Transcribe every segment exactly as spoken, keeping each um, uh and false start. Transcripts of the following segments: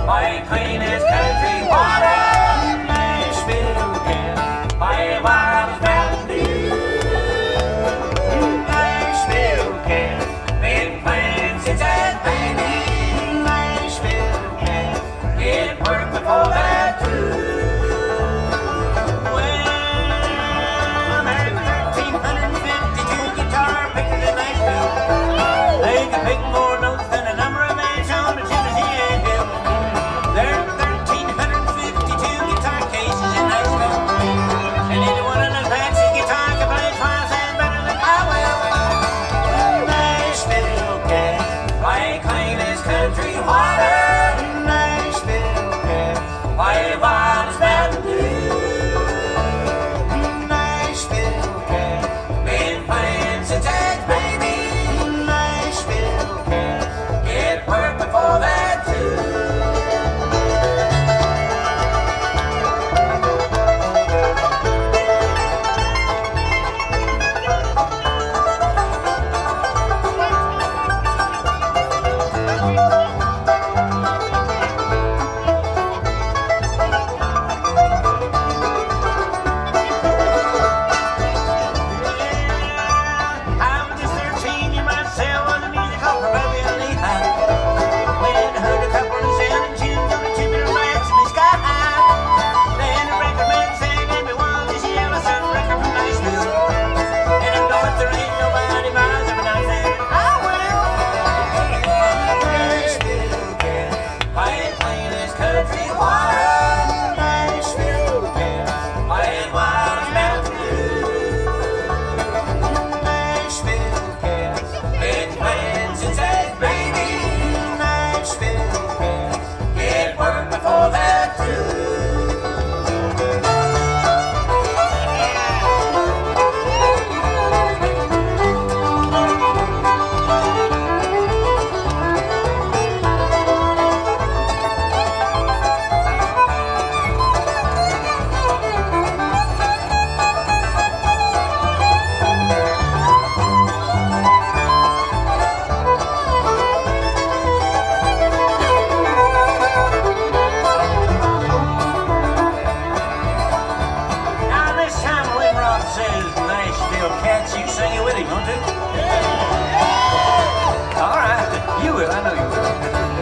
By clean as country water, Nashville can. By wild as Mountain Dew, Nashville can. Been playing since I was baby, Nashville can. Get work before that too. Country water, Nashville can. Why wild as Mountain Dew, Nashville can. Been playing since I was baby, Nashville can. Get work before that too. Cats, you sing it with him, won't you? All right, you will, I know you will.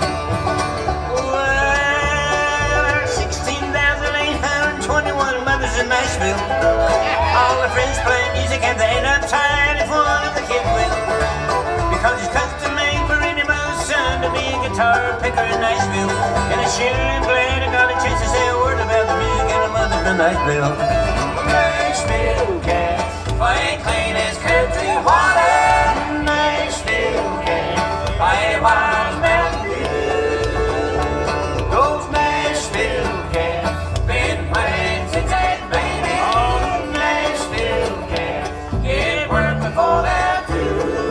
Well, there are sixteen thousand eight hundred twenty-one mothers in Nashville. All their friends play music and they ain't uptight if one of the kids will. Because it's custom made for any mother's son to be a guitar picker in Nashville. And I sure am glad I got a chance to say a word about the music and the mother from Nashville. Nashville cats. Play clean as country water, Nashville can. Play wild as Mountain Dew, those Nashville can. Been playing since I was baby, oh, Nashville can. Get work before that too.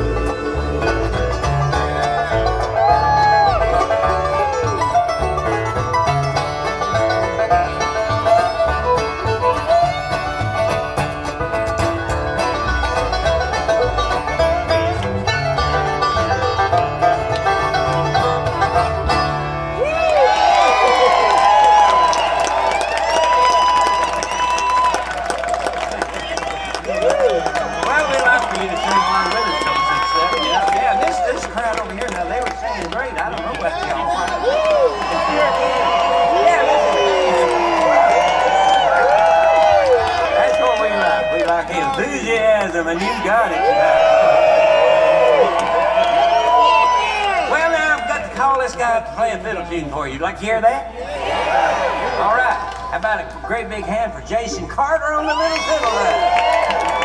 Enthusiasm, and you got it. Well, now I've got to call this guy up to play a fiddle tune for you. You'd like to hear that? All right. How about a great big hand for Jason Carter on the little fiddle there?